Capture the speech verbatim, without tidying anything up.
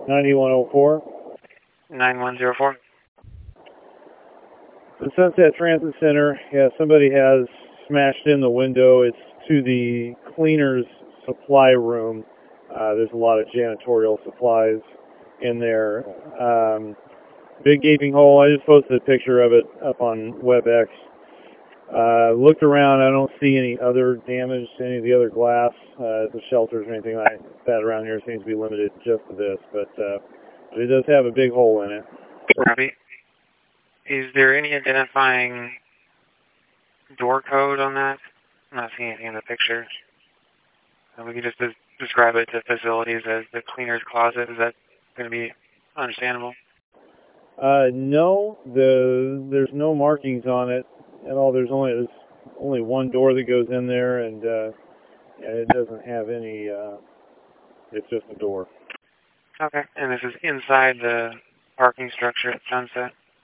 ninety-one oh four. nine one zero four. The Sunset Transit Center, yeah, somebody has smashed in the window. It's to the cleaner's supply room. Uh, there's a lot of janitorial supplies in there. Um, big gaping hole. I just posted a picture of it up on WebEx. Uh, looked around. I don't see any other damage to any of the other glass, uh, the shelters or anything like that around here. It seems to be limited just to this, but, uh, but it does have a big hole in it. Copy. Is there any identifying door code on that? I'm not seeing anything in the picture. So we can just des describe it to facilities as the cleaner's closet. Is that going to be understandable? Uh, no, the there's no markings on it at all. There's only there's only one door that goes in there, and uh, it doesn't have any. Uh, it's just a door. Okay. And this is inside the parking structure at Sunset?